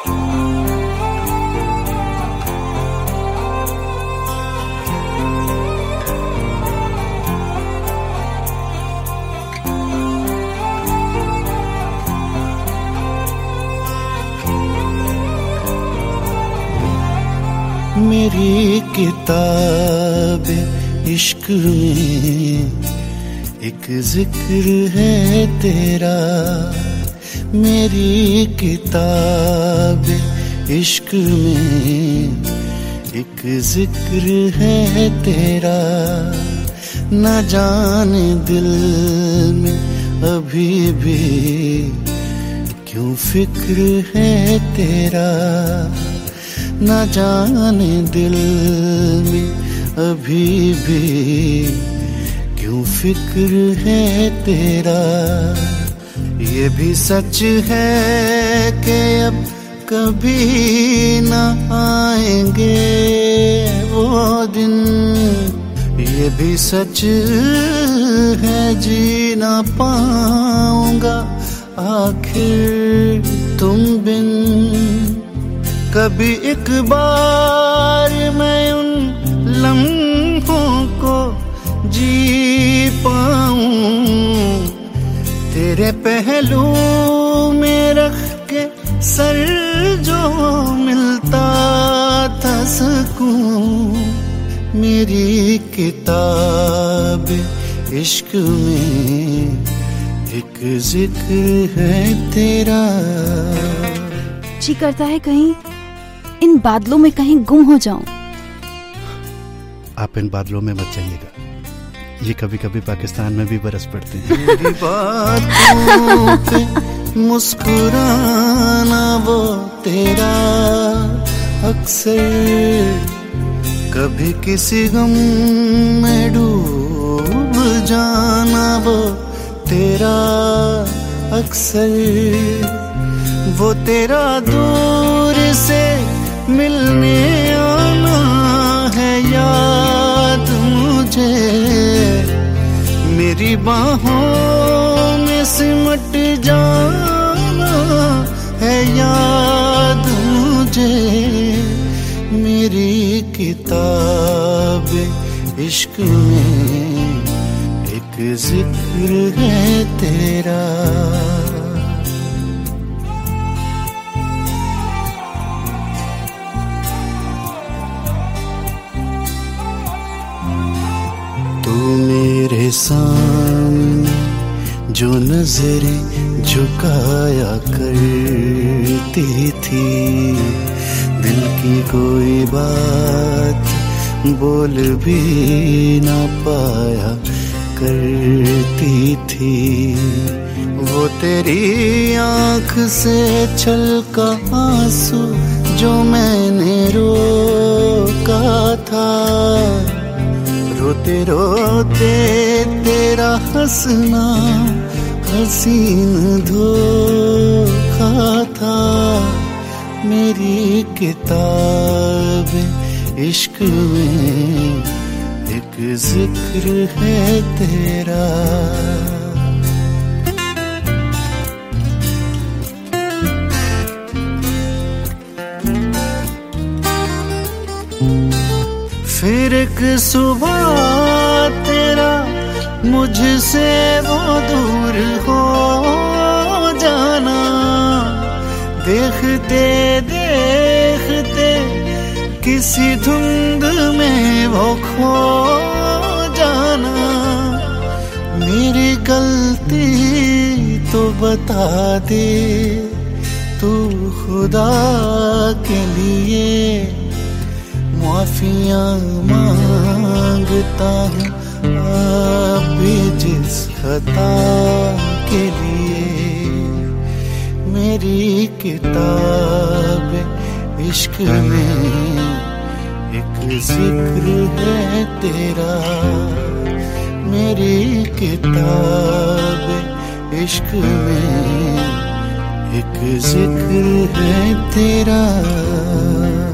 मेरी किताब इश्क में एक जिक्र है तेरा, मेरी किताब इश्क में एक जिक्र है तेरा। न जाने दिल में अभी भी क्यों फिक्र है तेरा, न जाने दिल में अभी भी क्यों फिक्र है तेरा। ये भी सच है कि अब कभी न आएंगे वो दिन, ये भी सच है जी ना पाऊंगा आखिर तुम बिन। कभी एक बार मैं उन लम्हों को जी पाऊं, तेरे पहलू में रख के सर जो मिलता था सकूं। मेरी किताब इश्क में एक जिक्र है तेरा। जी करता है कहीं इन बादलों में कहीं गुम हो जाऊं। आप इन बादलों में मत जाइएगा, ये कभी कभी पाकिस्तान में भी बरस पड़ते हैं। मेरी बातों पे मुस्कुराना वो तेरा अक्सर, कभी किसी गम में डूब जाना वो तेरा अक्सर। वो तेरा दूर से मिलने आना है याद मुझे, मेरी बाहों में सिमट जाना है याद मुझे। मेरी किताब इश्क में एक जिक्र है तेरा। तू मेरे सामने जो नजरें झुकाया करती थी, दिल की कोई बात बोल भी ना पाया करती थी। वो तेरी आँख से छलका आंसू जो मैंने रोका था, रोते रोते तेरा हंसना हसीन धोखा था। मेरी किताब इश्क में एक जिक्र है तेरा। फिर एक सुबह तेरा मुझसे वो दूर हो जाना, देखते देखते किसी धुंध में वो खो जाना। मेरी गलती तो बता दे तू खुदा के लिए, माफियाँ मांगता हूँ अब भी जिस खता के लिए। मेरी किताब इश्क में एक जिक्र है तेरा। मेरी किताब इश्क में एक जिक्र है तेरा।